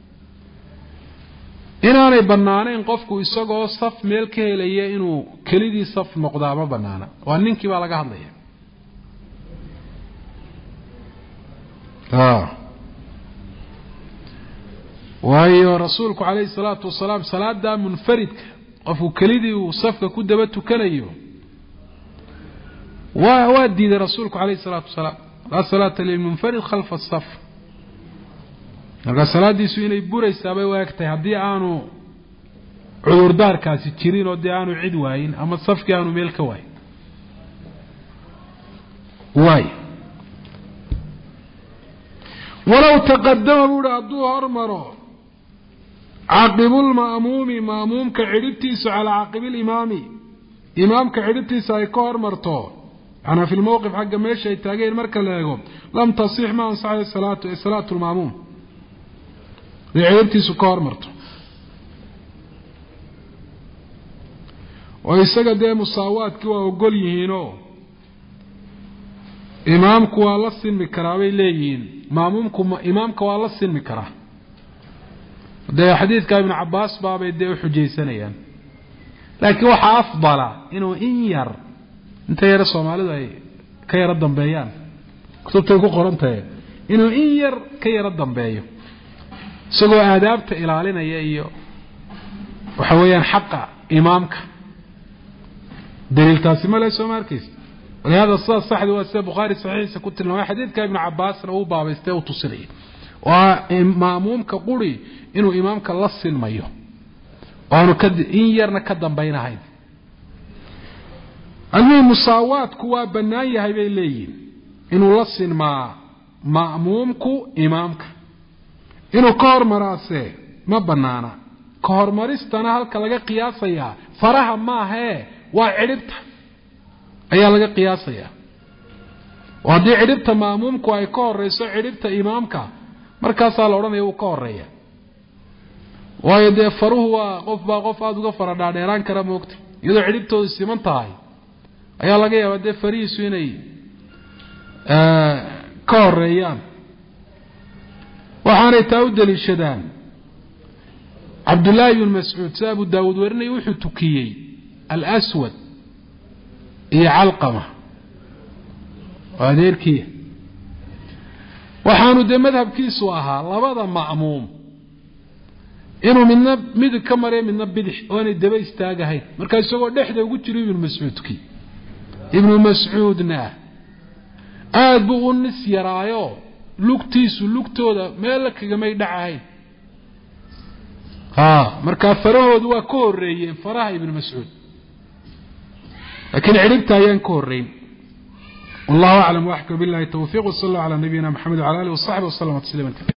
[SPEAKER 1] inaanay banaanayn qofku isagoo saf meel ka helaya inuu kelidii saf noqdaa ma banaana waa ninkii baa laga hadlaya waayo rasuulku calayhi salaatu wasalaam salaada munfaridka qofku kelidii uu safka ku daba tukanayo waa diiday rasuulku calayhi salaatu wasalaam la salaata lil munfarid khalfa as-saf marka salaadiisu inay buraysaa bay waagtay haddii aanu cudurdaarkaasi jirin oo dee aanu cid waayin ama safkii aanu meel ka waayin walow taqaddama buuhi hadduu hormaro caaqibulma'muumi ma'muumka cidhibtiisu calaa caaqibilimaami imaamka cidhibtiisa ay ka hormarto macnaa fi lmowqif xagga meesha ay taageen marka la eego lam tasix ma ansaxayo salaatu lma'muum cidhibtiisu ka hormarto oo isaga dee musaawaadkii waa ogol yihiinoo imaamku waa la sinmi karaa bay leeyihiin ma'muumku imaamka waa la sinmi karaa dee xadiidka ibn Cabbaas baabay dee u xujaysanayaan laakiin waxaa afdala inuu in yar inta yar Soomaalidu ay ka yara dambeeyaan kutubtay ku qoran tahay inuu in yar ka yara dambeeyo isagoo aadaabta ilaalinaya iyo waxa weeyaan xaqa imaamka daliiltaasi ma leh soo markiis walaada saxdu waa sida Bukhari saxiixa ku tilmaamay xadiidka ibn Cabbaas uu baabaystay oo tusinay waa ma'muumka quri inuu imaamka la silmayo aanu ka in yarna ka dambaynahayn almi musaawaadku waa banaan yahay bay leeyihiin inuu la silmaa ma'muumku imaamka inuu ka hormaraase ma banaana ka hormaristana halka laga qiyaasaya faraha ma ahe waa cidhibta ayaa laga qiyaasaya wadii cidhibta ma'muumku ay ka horeyso cidhibta imaamka markaas la oranayo uu ka horeeya waayo dee faruhu waa qof aad uga fara dhaadheeraan kara moogta iyadoo cidhibtoodu siman tahay ayaa laga yaabaa dee farihiisu inay ka horeeyaan waxaanay taa u daliishadaan Cabdullaahi ibn Mas'uud si Abu Daawud warinay wuxuu tukiyey al-Aswad iyo Calqama adeerkii waxaanu dee madhabkiisu ahaa labada ma'muum inuu mid ka maray midna bidix oo ay daba istaagahay marka isagoo dhexda ugu jiray ibn Mas'uudna aad buu u nis yaraayo lugtiisu lugtooda meel kaga may dhacayn marka farahoodu waa ka horeeyeen faraha ibn Mas'uud laakiin cidhibta ayaan ka horeyn wallahu a'lam wa ahka billahi tawfiq wa sallallahu ala nabiyyina Muhammad wa ala alihi wa sahbihi wa sallam taslima